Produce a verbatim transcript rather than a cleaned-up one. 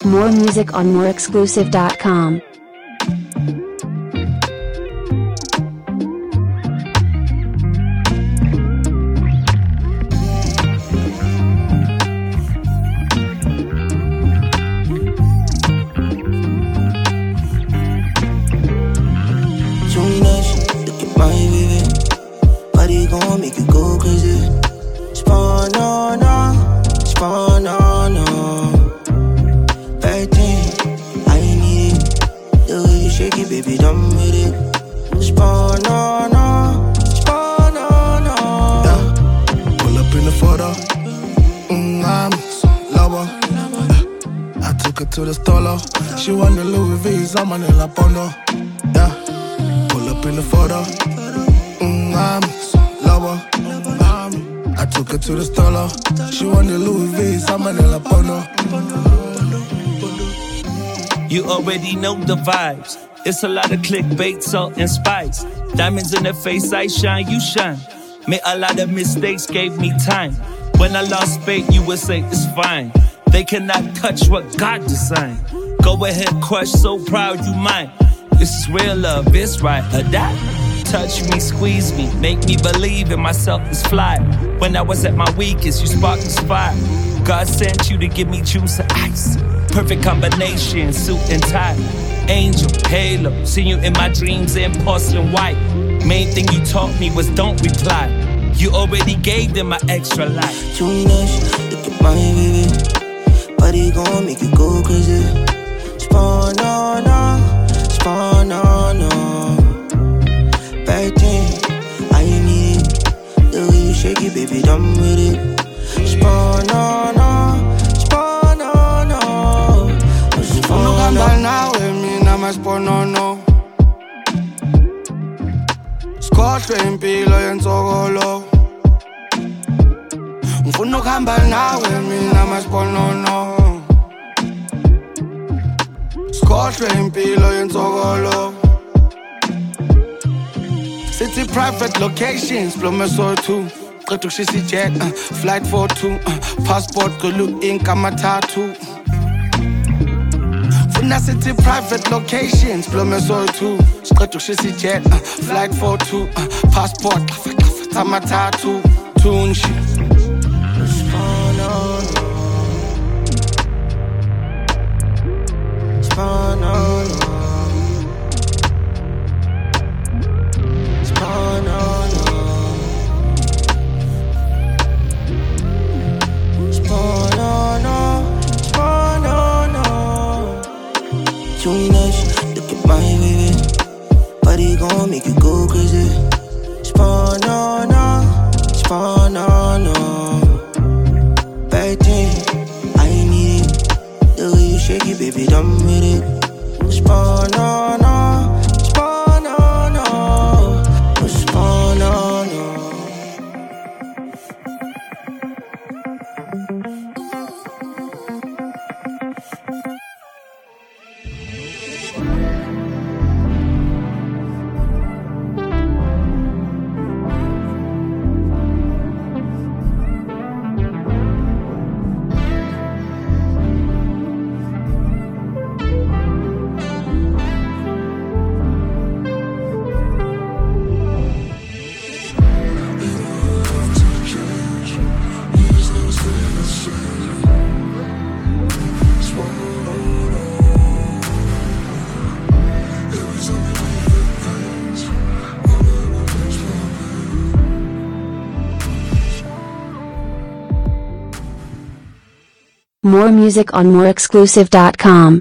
More music on more exclusive dot com. Gon' make you go crazy. Spawn on, on, spawn on, on. thirteen, I need it. The way you shake it, baby, done with it. Spawn on, on, spawn on, on. Yeah, pull up in the photo. Mm, I'm lower. Uh, I took her to the stolo. She want the Louis V's, I'm on La Pondo. Yeah, pull up in the photo. Mm, I'm lower. Um, I took her to the stolo. She wanted Louis V's, I'm in La Pono. You already know the vibes. It's a lot of clickbait, salt and spice. Diamonds in the face, I shine, you shine. Made a lot of mistakes, gave me time. When I lost faith, you would say it's fine. They cannot touch what God designed. Go ahead, crush, so proud you mine. This is real love, it's right or die. Touch me, squeeze me, make me believe in myself is fly. When I was at my weakest, you sparked the fire. God sent you to give me juice and ice. Perfect combination, suit and tie. Angel, halo, seen you in my dreams in porcelain white. Main thing you taught me was don't reply. You already gave them my extra life. Too nice, look at my baby. Body gon' make you go crazy. Spawn on, on, spawn on, on. thirteen, I need it. The way you shake it, baby, done with it. Spawn on, on, spawn on, on. Spawn on, on. Now with me, now my spawn on, no. Scotch impilo yenzokolo. Ngifuna ukuhamba nawe mina maspono no. Scotch impilo yenzokolo. City private locations, blow my soul too. Qeda ukushisa jet, uh, flight for two, uh, passport gulu ink ama tattoo. Funa city private locations, blow my soul too. Qeda ukushisa jet, uh, flight for two, uh, passport ama tattoo. Tunchi. Spawn on, spawn on, spawn on, spawn on, spawn on. Too nice, look at my baby. Body gon' make you go crazy. Spawn on, spawn on. thirteen, I need it. The way you shake it, baby, done with it. Spawn on, on, spawn on, on. Spawn on, on. More music on more exclusive dot com.